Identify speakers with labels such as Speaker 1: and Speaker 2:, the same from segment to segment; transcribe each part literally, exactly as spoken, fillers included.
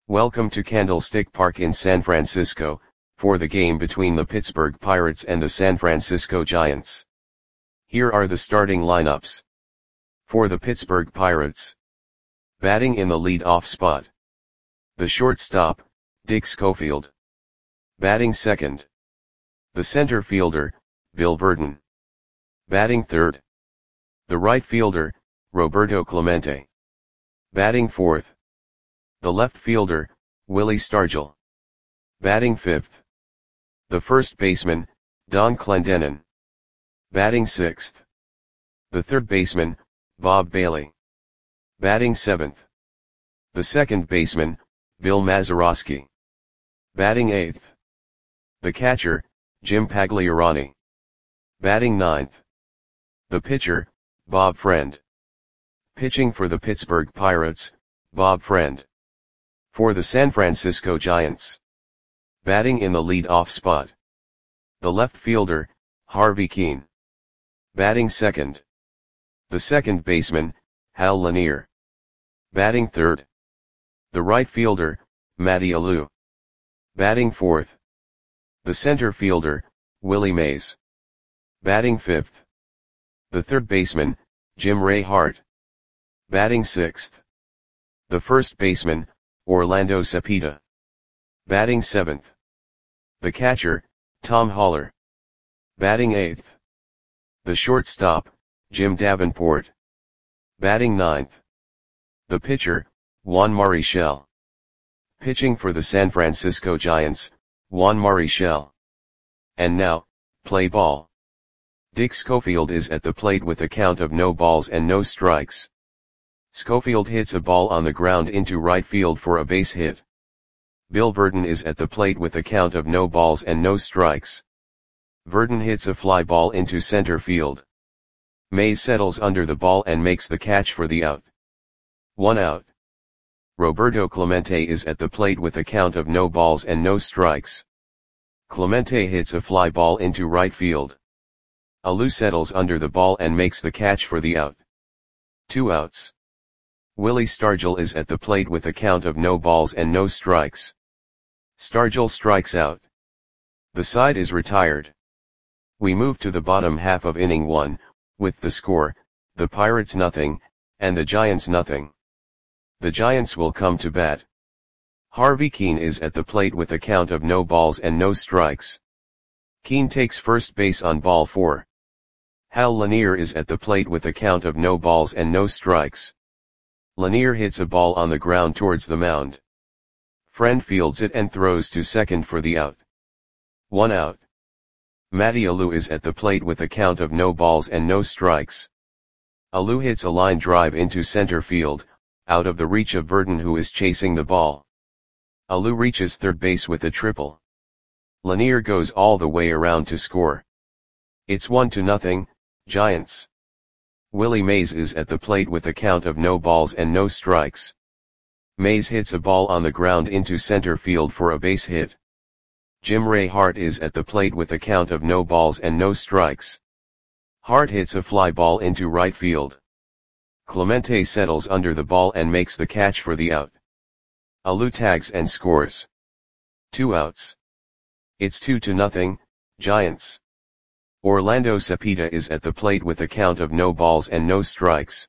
Speaker 1: Welcome to Candlestick Park in San Francisco, for the game between the Pittsburgh Pirates and the San Francisco Giants. Here are the starting lineups. For the Pittsburgh Pirates. Batting in the lead-off spot. The shortstop, Dick Schofield. Batting second. The center fielder, Bill Virdon. Batting third. The right fielder, Roberto Clemente. Batting fourth. The left fielder, Willie Stargell. Batting fifth. The first baseman, Don Clendenon. Batting sixth. The third baseman, Bob Bailey. Batting seventh. The second baseman, Bill Mazeroski. Batting eighth. The catcher, Jim Pagliarani. Batting ninth. The pitcher, Bob Friend. Pitching for the Pittsburgh Pirates, Bob Friend. For the San Francisco Giants. Batting in the lead-off spot. The left fielder, Harvey Kuenn. Batting second. The second baseman, Hal Lanier. Batting third. The right fielder, Matty Alou. Batting fourth. The center fielder, Willie Mays. Batting fifth. The third baseman, Jim Ray Hart. Batting sixth. The first baseman, Orlando Cepeda. Batting seventh. The catcher, Tom Haller. Batting eighth. The shortstop, Jim Davenport. Batting ninth. The pitcher, Juan Marichal. Pitching for the San Francisco Giants, Juan Marichal. And now, play ball. Dick Schofield is at the plate with a count of no balls and no strikes. Schofield hits a ball on the ground into right field for a base hit. Bill Virdon is at the plate with a count of no balls and no strikes. Virdon hits a fly ball into center field. Mays settles under the ball and makes the catch for the out. One out. Roberto Clemente is at the plate with a count of no balls and no strikes. Clemente hits a fly ball into right field. Alou settles under the ball and makes the catch for the out. Two outs. Willie Stargell is at the plate with a count of no balls and no strikes. Stargell strikes out. The side is retired. We move to the bottom half of inning one, with the score, the Pirates nothing, and the Giants nothing. The Giants will come to bat. Harvey Kuenn is at the plate with a count of no balls and no strikes. Kuenn takes first base on ball four. Hal Lanier is at the plate with a count of no balls and no strikes. Lanier hits a ball on the ground towards the mound. Friend fields it and throws to second for the out. One out. Matty Alou is at the plate with a count of no balls and no strikes. Alou hits a line drive into center field, out of the reach of Virdon, who is chasing the ball. Alou reaches third base with a triple. Lanier goes all the way around to score. It's one to nothing, Giants. Willie Mays is at the plate with a count of no balls and no strikes. Mays hits a ball on the ground into center field for a base hit. Jim Ray Hart is at the plate with a count of no balls and no strikes. Hart hits a fly ball into right field. Clemente settles under the ball and makes the catch for the out. Alou tags and scores. Two outs. It's two to nothing, Giants. Orlando Cepeda is at the plate with a count of no balls and no strikes.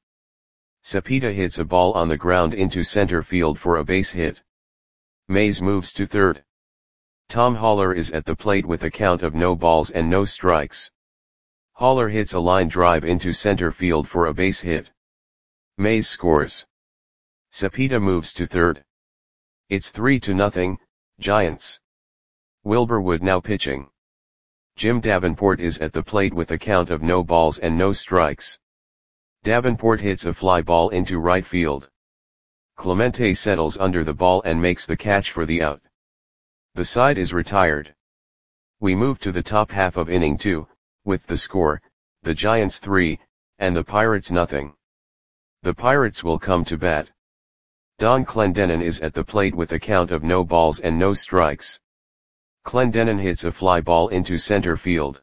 Speaker 1: Cepeda hits a ball on the ground into center field for a base hit. Mays moves to third. Tom Haller is at the plate with a count of no balls and no strikes. Haller hits a line drive into center field for a base hit. Mays scores. Cepeda moves to third. It's three to nothing, Giants. Wilbur Wood now pitching. Jim Davenport is at the plate with a count of no balls and no strikes. Davenport hits a fly ball into right field. Clemente settles under the ball and makes the catch for the out. The side is retired. We move to the top half of inning two, with the score, the Giants three, and the Pirates nothing. The Pirates will come to bat. Don Clendenon is at the plate with a count of no balls and no strikes. Clendenon hits a fly ball into center field.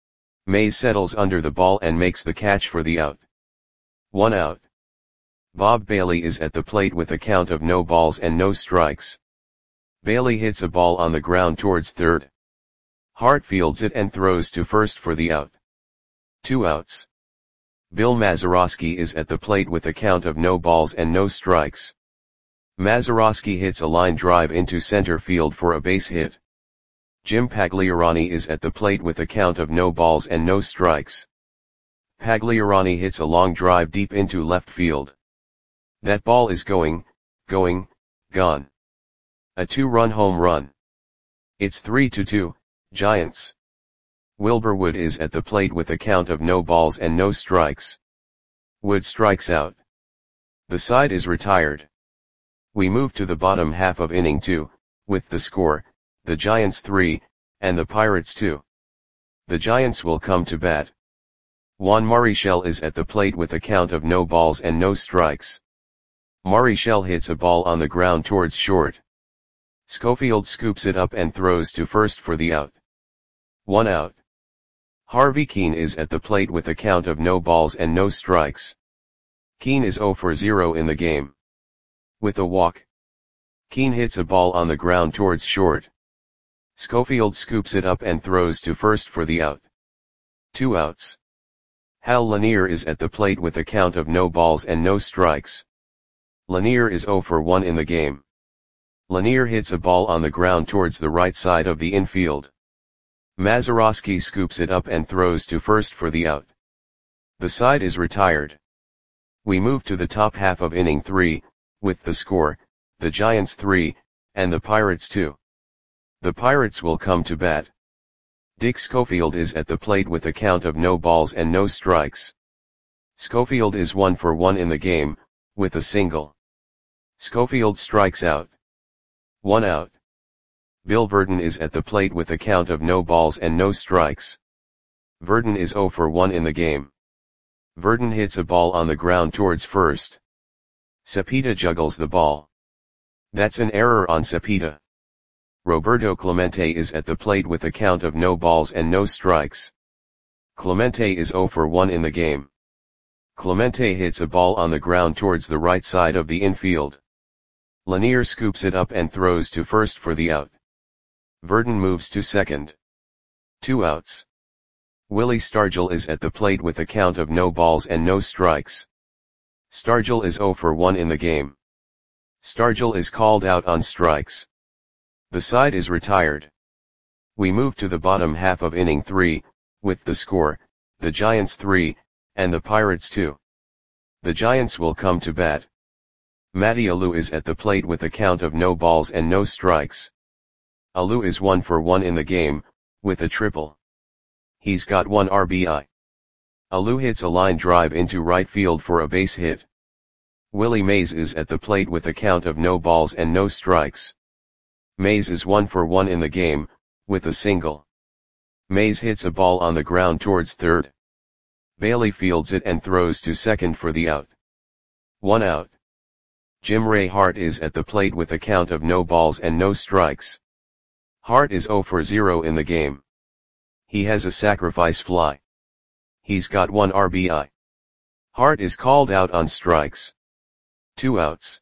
Speaker 1: Mays settles under the ball and makes the catch for the out. One out. Bob Bailey is at the plate with a count of no balls and no strikes. Bailey hits a ball on the ground towards third. Hart fields it and throws to first for the out. Two outs. Bill Mazeroski is at the plate with a count of no balls and no strikes. Mazeroski hits a line drive into center field for a base hit. Jim Pagliarani is at the plate with a count of no balls and no strikes. Pagliarani hits a long drive deep into left field. That ball is going, going, gone. A two-run home run. It's three to two, Giants. Wilbur Wood is at the plate with a count of no balls and no strikes. Wood strikes out. The side is retired. We move to the bottom half of inning two, with the score, the Giants three, and the Pirates two. The Giants will come to bat. Juan Marichal is at the plate with a count of no balls and no strikes. Marichal hits a ball on the ground towards short. Schofield scoops it up and throws to first for the out. One out. Harvey Keene is at the plate with a count of no balls and no strikes. Keene is zero for zero in the game. With a walk. Keene hits a ball on the ground towards short. Schofield scoops it up and throws to first for the out. Two outs. Hal Lanier is at the plate with a count of no balls and no strikes. Lanier is zero for one in the game. Lanier hits a ball on the ground towards the right side of the infield. Mazeroski scoops it up and throws to first for the out. The side is retired. We move to the top half of inning three, with the score, the Giants three, and the Pirates two. The Pirates will come to bat. Dick Schofield is at the plate with a count of no balls and no strikes. Schofield is one for one in the game, with a single. Schofield strikes out. One out. Bill Verdon is at the plate with a count of no balls and no strikes. Verdon is zero for one in the game. Verdon hits a ball on the ground towards first. Cepeda juggles the ball. That's an error on Cepeda. Roberto Clemente is at the plate with a count of no balls and no strikes. Clemente is zero for one in the game. Clemente hits a ball on the ground towards the right side of the infield. Lanier scoops it up and throws to first for the out. Verdon moves to second. Two outs. Willie Stargell is at the plate with a count of no balls and no strikes. Stargell is zero for one in the game. Stargell is called out on strikes. The side is retired. We move to the bottom half of inning three, with the score, the Giants three, and the Pirates two. The Giants will come to bat. Matty Alou is at the plate with a count of no balls and no strikes. Alou is one for one in the game, with a triple. He's got one R B I. Alou hits a line drive into right field for a base hit. Willie Mays is at the plate with a count of no balls and no strikes. Mays is one for one in the game, with a single. Mays hits a ball on the ground towards third. Bailey fields it and throws to second for the out. One out. Jim Ray Hart is at the plate with a count of no balls and no strikes. Hart is zero for zero in the game. He has a sacrifice fly. He's got one R B I. Hart is called out on strikes. Two outs.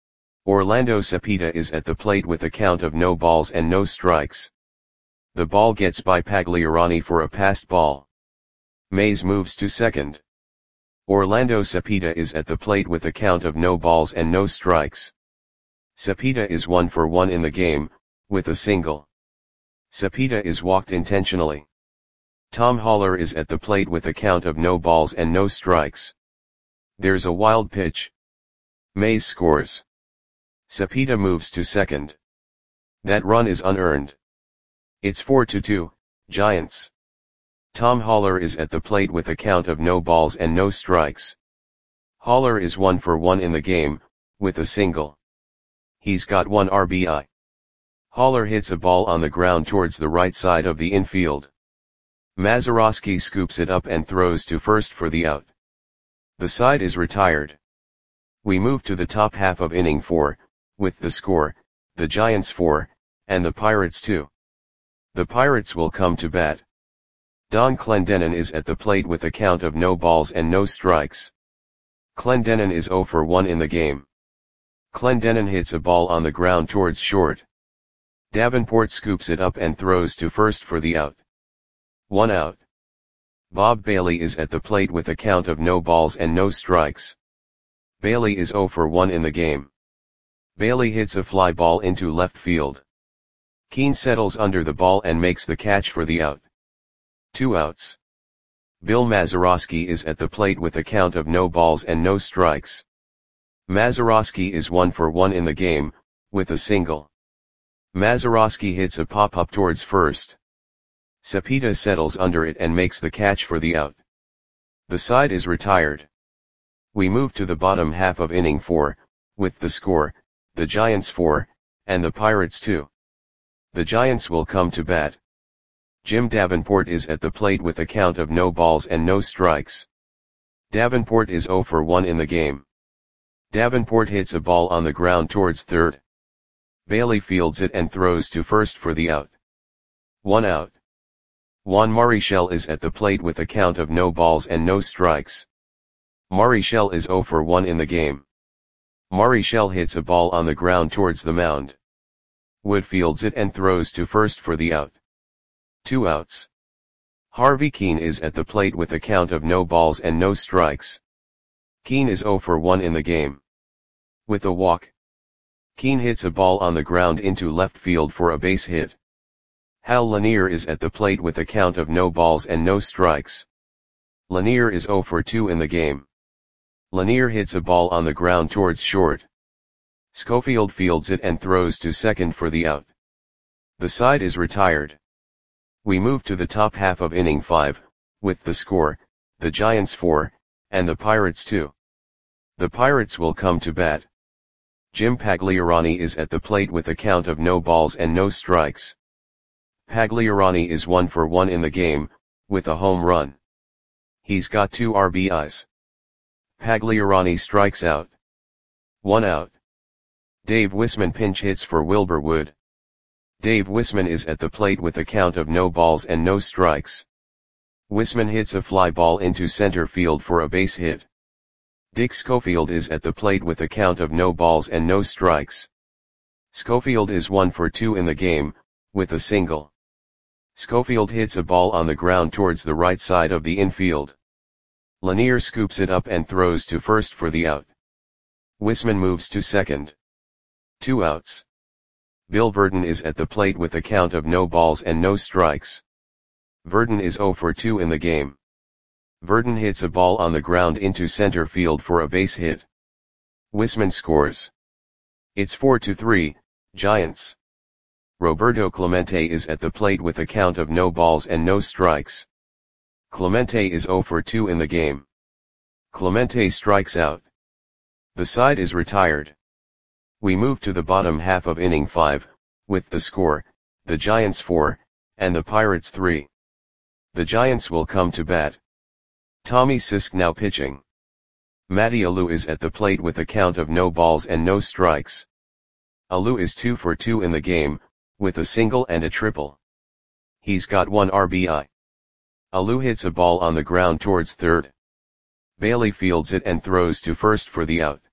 Speaker 1: Orlando Cepeda is at the plate with a count of no balls and no strikes. The ball gets by Pagliarani for a passed ball. Mays moves to second. Orlando Cepeda is at the plate with a count of no balls and no strikes. Cepeda is one for one in the game, with a single. Cepeda is walked intentionally. Tom Haller is at the plate with a count of no balls and no strikes. There's a wild pitch. Mays scores. Cepeda moves to second. That run is unearned. It's four to two, Giants. Tom Haller is at the plate with a count of no balls and no strikes. Haller is one for one in the game, with a single. He's got one R B I. Haller hits a ball on the ground towards the right side of the infield. Mazeroski scoops it up and throws to first for the out. The side is retired. We move to the top half of inning four, with the score, the Giants four, and the Pirates two. The Pirates will come to bat. Don Clendenon is at the plate with a count of no balls and no strikes. Clendenon is zero for one in the game. Clendenon hits a ball on the ground towards short. Davenport scoops it up and throws to first for the out. One out. Bob Bailey is at the plate with a count of no balls and no strikes. Bailey is zero for one in the game. Bailey hits a fly ball into left field. Keane settles under the ball and makes the catch for the out. Two outs. Bill Mazeroski is at the plate with a count of no balls and no strikes. Mazeroski is one for one in the game, with a single. Mazeroski hits a pop-up towards first. Cepeda settles under it and makes the catch for the out. The side is retired. We move to the bottom half of inning four, with the score, the Giants four, and the Pirates two. The Giants will come to bat. Jim Davenport is at the plate with a count of no balls and no strikes. Davenport is zero for one in the game. Davenport hits a ball on the ground towards third. Bailey fields it and throws to first for the out. One out. Juan Marichal is at the plate with a count of no balls and no strikes. Marichal is zero for one in the game. Marichal hits a ball on the ground towards the mound. Wood fields it and throws to first for the out. Two outs. Harvey Keane is at the plate with a count of no balls and no strikes. Keane is zero for one in the game. With a walk. Keane hits a ball on the ground into left field for a base hit. Hal Lanier is at the plate with a count of no balls and no strikes. Lanier is zero for two in the game. Lanier hits a ball on the ground towards short. Schofield fields it and throws to second for the out. The side is retired. We move to the top half of inning five, with the score, the Giants four, and the Pirates two. The Pirates will come to bat. Jim Pagliarani is at the plate with a count of no balls and no strikes. Pagliarani is one for one in the game, with a home run. He's got two R B Is. Pagliarani strikes out. One out. Dave Wisman pinch hits for Wilbur Wood. Dave Wisman is at the plate with a count of no balls and no strikes. Wisman hits a fly ball into center field for a base hit. Dick Schofield is at the plate with a count of no balls and no strikes. Schofield is one for two in the game, with a single. Schofield hits a ball on the ground towards the right side of the infield. Lanier scoops it up and throws to first for the out. Wisman moves to second. Two outs. Bill Verdon is at the plate with a count of no balls and no strikes. Verdon is zero for two in the game. Verdon hits a ball on the ground into center field for a base hit. Wisman scores. It's four to three, Giants. Roberto Clemente is at the plate with a count of no balls and no strikes. Clemente is zero for two in the game. Clemente strikes out. The side is retired. We move to the bottom half of inning five, with the score, the Giants four, and the Pirates three. The Giants will come to bat. Tommy Sisk now pitching. Matty Alou is at the plate with a count of no balls and no strikes. Alou is two for two in the game, with a single and a triple. He's got one R B I. Alou hits a ball on the ground towards third. Bailey fields it and throws to first for the out.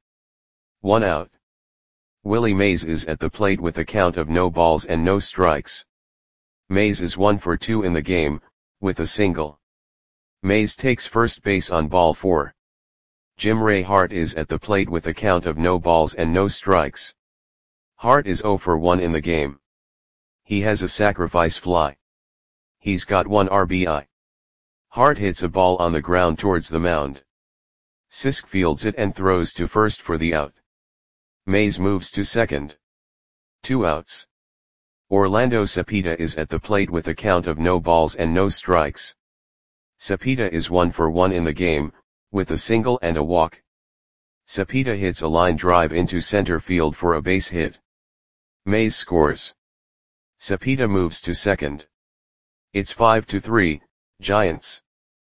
Speaker 1: One out. Willie Mays is at the plate with a count of no balls and no strikes. Mays is one for two in the game, with a single. Mays takes first base on ball four. Jim Ray Hart is at the plate with a count of no balls and no strikes. Hart is zero for one in the game. He has a sacrifice fly. He's got one R B I. Hart hits a ball on the ground towards the mound. Sisk fields it and throws to first for the out. Mays moves to second. Two outs. Orlando Cepeda is at the plate with a count of no balls and no strikes. Cepeda is one for one in the game, with a single and a walk. Cepeda hits a line drive into center field for a base hit. Mays scores. Cepeda moves to second. It's five to three, Giants.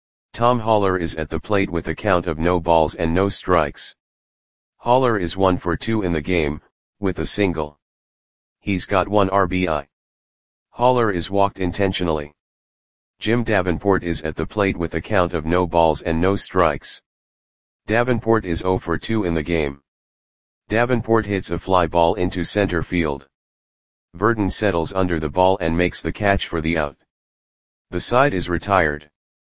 Speaker 1: Tom Haller is at the plate with a count of no balls and no strikes. Haller is one for two in the game, with a single. He's got one R B I. Haller is walked intentionally. Jim Davenport is at the plate with a count of no balls and no strikes. Davenport is zero for two in the game. Davenport hits a fly ball into center field. Verdon settles under the ball and makes the catch for the out. The side is retired.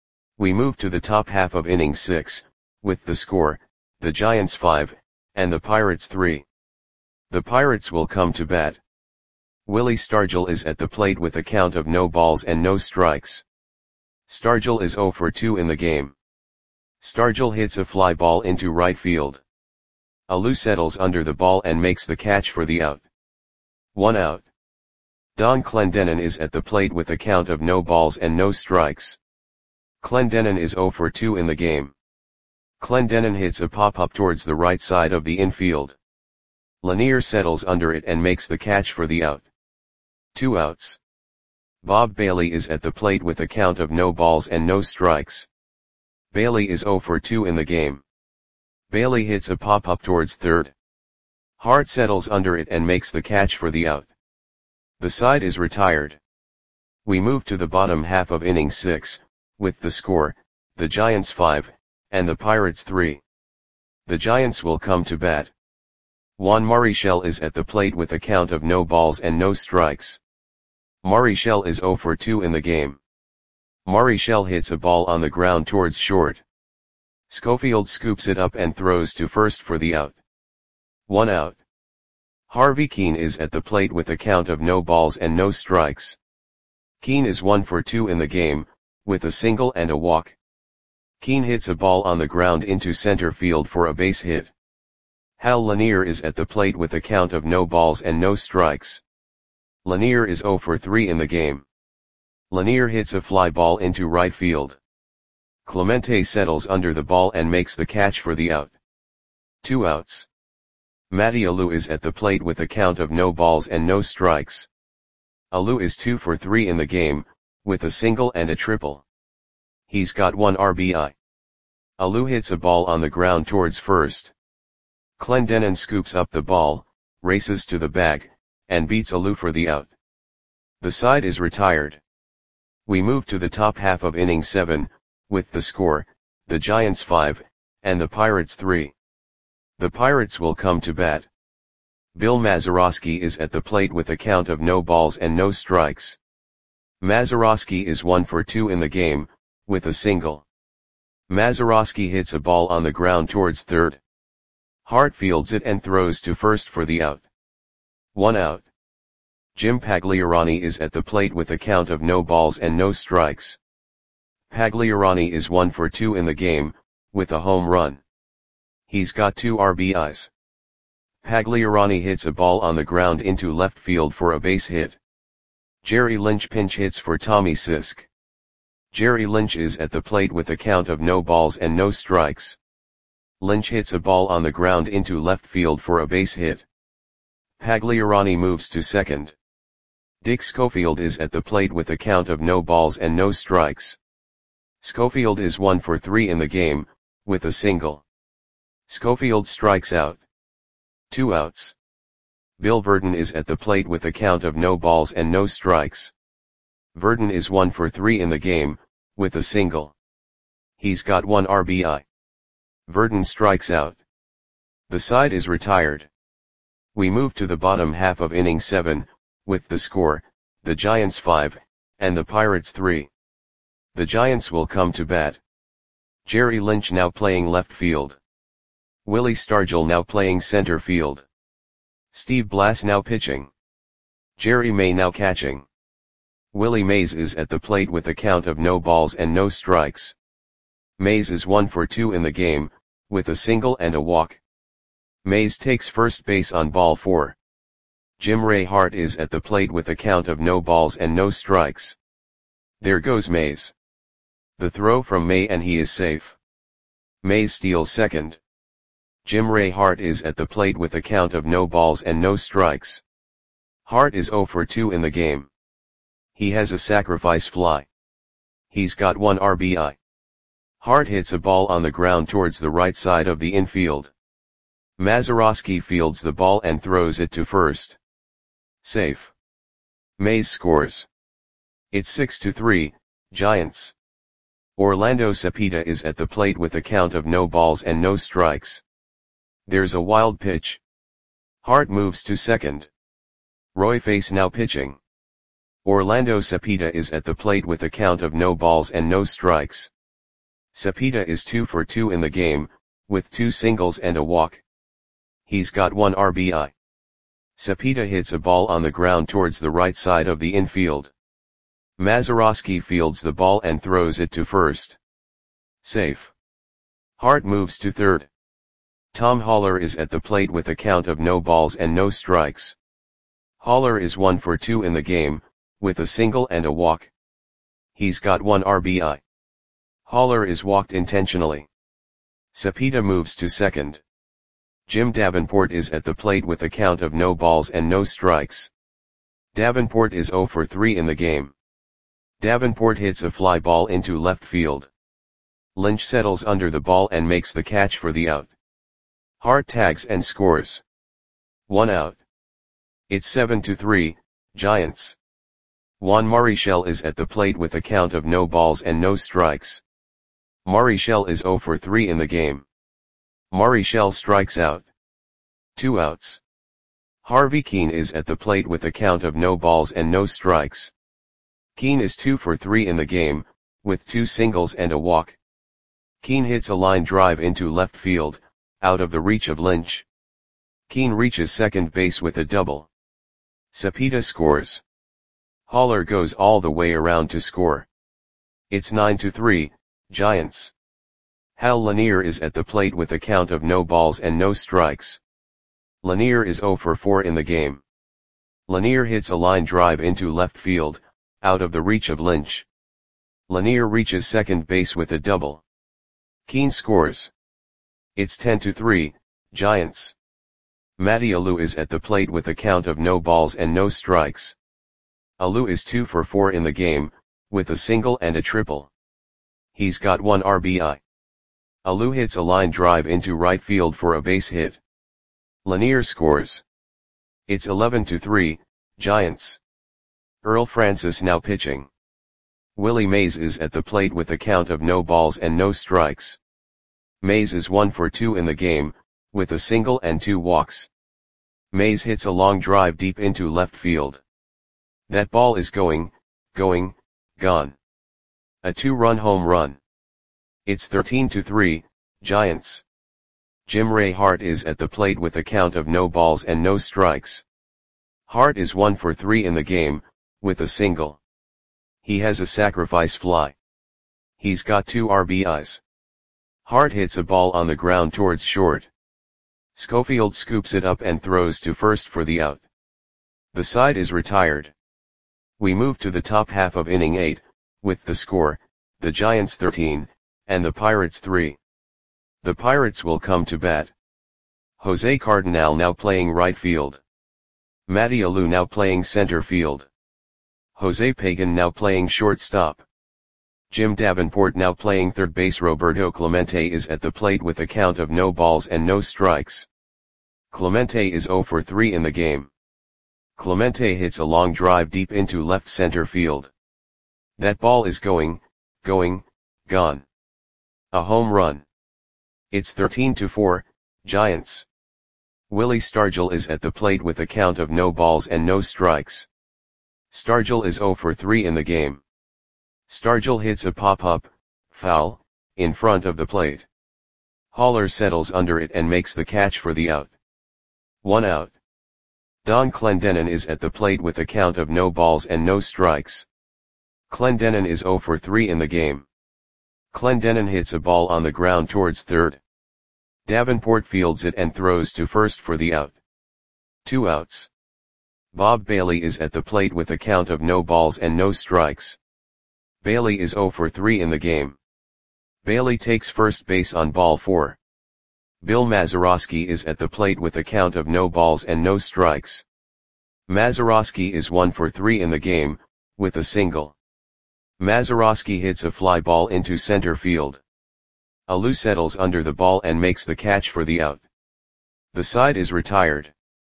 Speaker 1: We move to the top half of inning six, with the score, the Giants five, and the Pirates three. The Pirates will come to bat. Willie Stargell is at the plate with a count of no balls and no strikes. Stargell is oh for two in the game. Stargell hits a fly ball into right field. Alou settles under the ball and makes the catch for the out. One out. Don Clendenon is at the plate with a count of no balls and no strikes. Clendenon is oh for two in the game. Clendenon hits a pop-up towards the right side of the infield. Lanier settles under it and makes the catch for the out. Two outs. Bob Bailey is at the plate with a count of no balls and no strikes. Bailey is oh for two in the game. Bailey hits a pop-up towards third. Hart settles under it and makes the catch for the out. The side is retired. We move to the bottom half of inning six, with the score, the Giants five, and the Pirates three. The Giants will come to bat. Juan Marichal is at the plate with a count of no balls and no strikes. Marichal is oh for two in the game. Marichal hits a ball on the ground towards short. Schofield scoops it up and throws to first for the out. One out. Harvey Keene is at the plate with a count of no balls and no strikes. Keene is one for two in the game, with a single and a walk. Keene hits a ball on the ground into center field for a base hit. Hal Lanier is at the plate with a count of no balls and no strikes. Lanier is oh for three in the game. Lanier hits a fly ball into right field. Clemente settles under the ball and makes the catch for the out. Two outs. Matty Alou is at the plate with a count of no balls and no strikes. Alou is two for three in the game, with a single and a triple. He's got one R B I. Alou hits a ball on the ground towards first. Clendenon scoops up the ball, races to the bag, and beats Alou for the out. The side is retired. We move to the top half of inning seven, with the score, the Giants five, and the Pirates three. The Pirates will come to bat. Bill Mazeroski is at the plate with a count of no balls and no strikes. Mazeroski is one for two in the game, with a single. Mazeroski hits a ball on the ground towards third. Hart fields it and throws to first for the out. One out. Jim Pagliarani is at the plate with a count of no balls and no strikes. Pagliarani is one for two in the game, with a home run. He's got two R B Is. Pagliarani hits a ball on the ground into left field for a base hit. Jerry Lynch pinch hits for Tommy Sisk. Jerry Lynch is at the plate with a count of no balls and no strikes. Lynch hits a ball on the ground into left field for a base hit. Pagliarani moves to second. Dick Schofield is at the plate with a count of no balls and no strikes. Schofield is one for three in the game, with a single. Schofield strikes out. Two outs. Bill Verdon is at the plate with a count of no balls and no strikes. Verdon is one for three in the game, with a single. He's got one R B I. Verdon strikes out. The side is retired. We move to the bottom half of inning seven, with the score, the Giants five, and the Pirates three. The Giants will come to bat. Jerry Lynch now playing left field. Willie Stargell now playing center field. Steve Blass now pitching. Jerry May now catching. Willie Mays is at the plate with a count of no balls and no strikes. Mays is one for two in the game, with a single and a walk. Mays takes first base on ball four. Jim Ray Hart is at the plate with a count of no balls and no strikes. There goes Mays. The throw from May and he is safe. Mays steals second. Jim Ray Hart is at the plate with a count of no balls and no strikes. Hart is oh for two in the game. He has a sacrifice fly. He's got one R B I. Hart hits a ball on the ground towards the right side of the infield. Mazeroski fields the ball and throws it to first. Safe. Mays scores. It's six to three, Giants. Orlando Cepeda is at the plate with a count of no balls and no strikes. There's a wild pitch. Hart moves to second. Roy Face now pitching. Orlando Cepeda is at the plate with a count of no balls and no strikes. Cepeda is two for two in the game, with two singles and a walk. He's got one R B I. Cepeda hits a ball on the ground towards the right side of the infield. Mazeroski fields the ball and throws it to first. Safe. Hart moves to third. Tom Haller is at the plate with a count of no balls and no strikes. Haller is one for two in the game, with a single and a walk. He's got one R B I. Haller is walked intentionally. Cepeda moves to second. Jim Davenport is at the plate with a count of no balls and no strikes. Davenport is zero for three in the game. Davenport hits a fly ball into left field. Lynch settles under the ball and makes the catch for the out. Hart tags and scores. One out. It's seven to three, Giants. Juan Marichal is at the plate with a count of no balls and no strikes. Marichal is zero for three in the game. Marichal strikes out. Two outs. Harvey Keene is at the plate with a count of no balls and no strikes. Keene is two for three in the game, with two singles and a walk. Keene hits a line drive into left field, out of the reach of Lynch. Keene reaches second base with a double. Cepeda scores. Haller goes all the way around to score. It's nine to three, Giants. Hal Lanier is at the plate with a count of no balls and no strikes. Lanier is zero for four in the game. Lanier hits a line drive into left field, out of the reach of Lynch. Lanier reaches second base with a double. Keene scores. It's ten to three, Giants. Matty Alou is at the plate with a count of no balls and no strikes. Alou is two for four in the game, with a single and a triple. He's got one R B I. Alou hits a line drive into right field for a base hit. Lanier scores. It's eleven to three, Giants. Earl Francis now pitching. Willie Mays is at the plate with a count of no balls and no strikes. Mays is one for two in the game, with a single and two walks. Mays hits a long drive deep into left field. That ball is going, going, gone. A two-run home run. It's thirteen to three, Giants. Jim Ray Hart is at the plate with a count of no balls and no strikes. Hart is one for three in the game, with a single. He has a sacrifice fly. He's got two R B Is. Hart hits a ball on the ground towards short. Schofield scoops it up and throws to first for the out. The side is retired. We move to the top half of inning eight, with the score, the Giants thirteen, and the Pirates three. The Pirates will come to bat. Jose Cardinal now playing right field. Matty Alou now playing center field. Jose Pagan now playing shortstop. Jim Davenport now playing third base. Roberto Clemente is at the plate with a count of no balls and no strikes. Clemente is zero for three in the game. Clemente hits a long drive deep into left center field. That ball is going, going, gone. A home run. It's thirteen to four, Giants. Willie Stargell is at the plate with a count of no balls and no strikes. Stargell is zero for three in the game. Stargell hits a pop-up, foul, in front of the plate. Haller settles under it and makes the catch for the out. One out. Don Clendenon is at the plate with a count of no balls and no strikes. Clendenon is zero for three in the game. Clendenon hits a ball on the ground towards third. Davenport fields it and throws to first for the out. Two outs. Bob Bailey is at the plate with a count of no balls and no strikes. Bailey is zero for three in the game. Bailey takes first base on ball four. Bill Mazeroski is at the plate with a count of no balls and no strikes. Mazeroski is one for three in the game, with a single. Mazeroski hits a fly ball into center field. Alou settles under the ball and makes the catch for the out. The side is retired.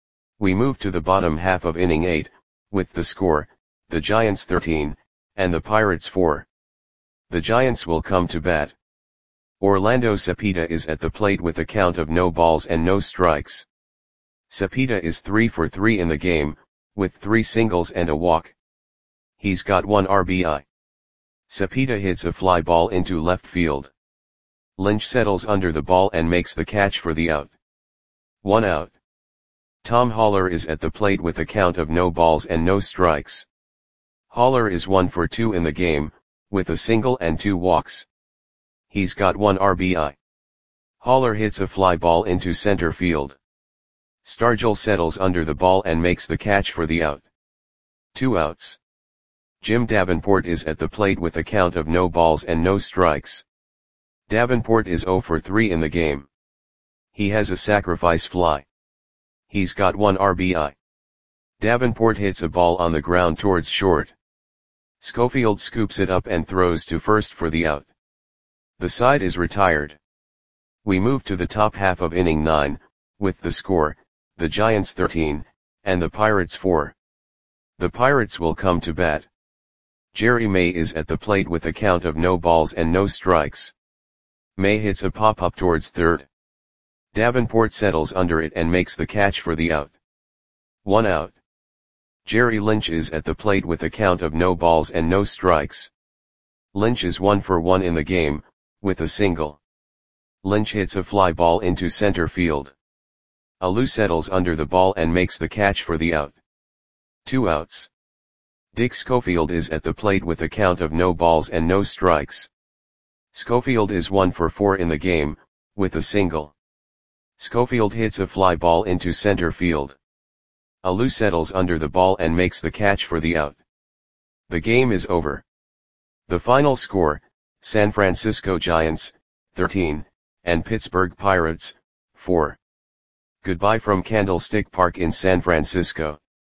Speaker 1: We move to the bottom half of inning eight, with the score, the Giants thirteen, and the Pirates four. The Giants will come to bat. Orlando Cepeda is at the plate with a count of no balls and no strikes. Cepeda is three for three in the game, with three singles and a walk. He's got one R B I. Cepeda hits a fly ball into left field. Lynch settles under the ball and makes the catch for the out. One out. Tom Haller is at the plate with a count of no balls and no strikes. Haller is one for two in the game, with a single and two walks. He's got one R B I. Haller hits a fly ball into center field. Stargell settles under the ball and makes the catch for the out. Two outs. Jim Davenport is at the plate with a count of no balls and no strikes. Davenport is zero for three in the game. He has a sacrifice fly. He's got one R B I. Davenport hits a ball on the ground towards short. Schofield scoops it up and throws to first for the out. The side is retired. We move to the top half of inning nine, with the score, the Giants thirteen, and the Pirates four. The Pirates will come to bat. Jerry May is at the plate with a count of no balls and no strikes. May hits a pop-up towards third. Davenport settles under it and makes the catch for the out. One out. Jerry Lynch is at the plate with a count of no balls and no strikes. Lynch is one for one in the game, with a single. Lynch hits a fly ball into center field. Alou settles under the ball and makes the catch for the out. Two outs. Dick Schofield is at the plate with a count of no balls and no strikes. Schofield is one for four in the game, with a single. Schofield hits a fly ball into center field. Alou settles under the ball and makes the catch for the out. The game is over. The final score, San Francisco Giants, thirteen, and Pittsburgh Pirates, four. Goodbye from Candlestick Park in San Francisco.